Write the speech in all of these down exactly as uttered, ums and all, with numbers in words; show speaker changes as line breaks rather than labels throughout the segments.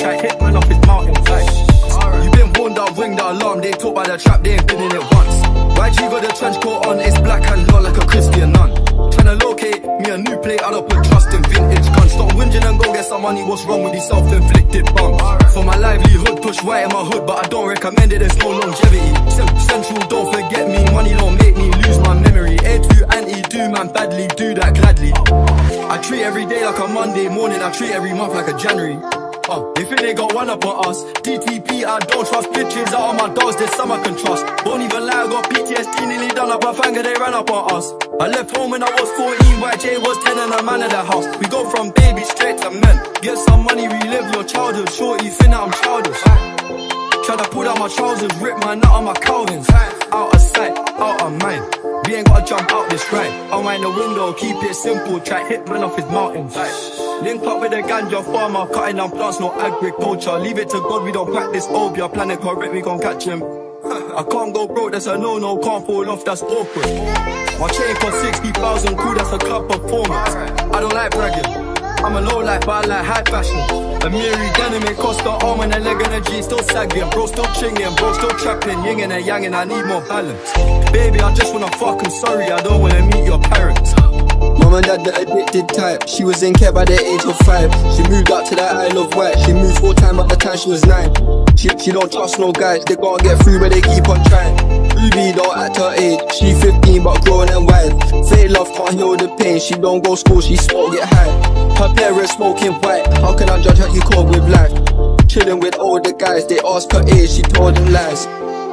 try hit man off his mountain. You been warned, I'll ring the alarm. They talk by the trap, they ain't been in it once. Y G got the trench coat on, it's black and low like a Christian nun. Tryna locate me a new plate, I don't put trust in vintage guns. Stop whinging and go get some money, what's wrong with these self-inflicted bums? For my livelihood, push white in my hood, but I don't recommend it, there's no longevity. Central, don't forget me, money don't make me lose my memory. A two anti, do man badly, do that gladly. I treat every day like a Monday morning, I treat every month like a January. Uh, they think they got one up on us. D T P, I don't trust bitches. Out of my dogs, there's some I can trust. Won't even lie, I got P T S D, nearly done up a finger, they ran up on us. I left home when I was fourteen, Y J was ten and a man at the house. We go from baby straight to men. Get some money, relive your childhood. Shorty, think that I'm childish. Try to pull out my trousers, rip my nut on my Calvins. Out of sight, out of mind. We ain't gotta jump out this ride. Unwind the window, keep it simple. Try hit man off his mountains. Link up with a ganja farmer, cutting down plants, no agriculture. Leave it to God, we don't practice obia. Planet correct, we gon' catch him. I can't go broke, that's a no-no. Can't fall off, that's awkward. My chain for sixty thousand, cool, that's a club performance. I don't like bragging, I'm a low life, but I like high fashion. A Miri denim, it cost the arm and a leg and a G, still sagging. Bro still chinging, bro still trapping, yin and a yang, and I need more balance. Baby, I just wanna fuck, I'm sorry, I don't wanna meet your parents.
Mum and dad, the addicted type. She was in care by the age of five. She moved out to the Isle of Wight. She moved full time by the time she was nine. She, she don't trust no guys, they gotta get through but they keep on trying. Ruby don't act her age, she fifteen but grown and wild. Fake love can't heal the pain, she don't go school, she smoke, get high. Her parents smoking white, how can I judge how you cope with life? Chilling with older guys, they ask her age, she told them lies.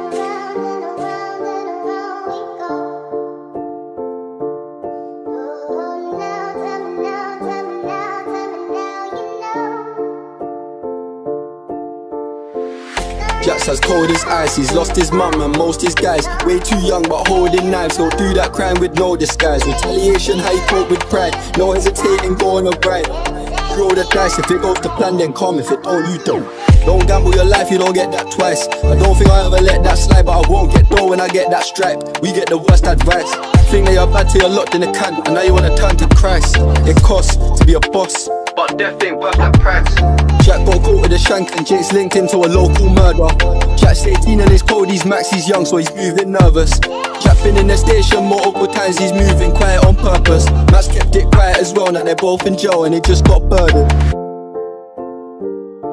Jack's as cold as ice, he's lost his mum and most his guys. Way too young but holding knives, he'll do that crime with no disguise. Retaliation, how you cope with pride, no hesitating, go on a ride. Roll the dice, if it goes to plan then calm, if it don't, you don't. Don't gamble your life, you don't get that twice. I don't think I'll ever let that slide, but I won't get dough when I get that stripe. We get the worst advice. Think they are bad till you're locked in a can, and now you wanna turn to Christ. It costs to be a boss, but death ain't worth that price. Jack got caught with a shank and Jake's linked into a local murder. Jack's eighteen and he's cold, he's max, he's young, so he's moving nervous. Jack been in the station multiple times, he's moving quiet on purpose. Max kept it quiet as well, now they're both in jail and they just got murdered.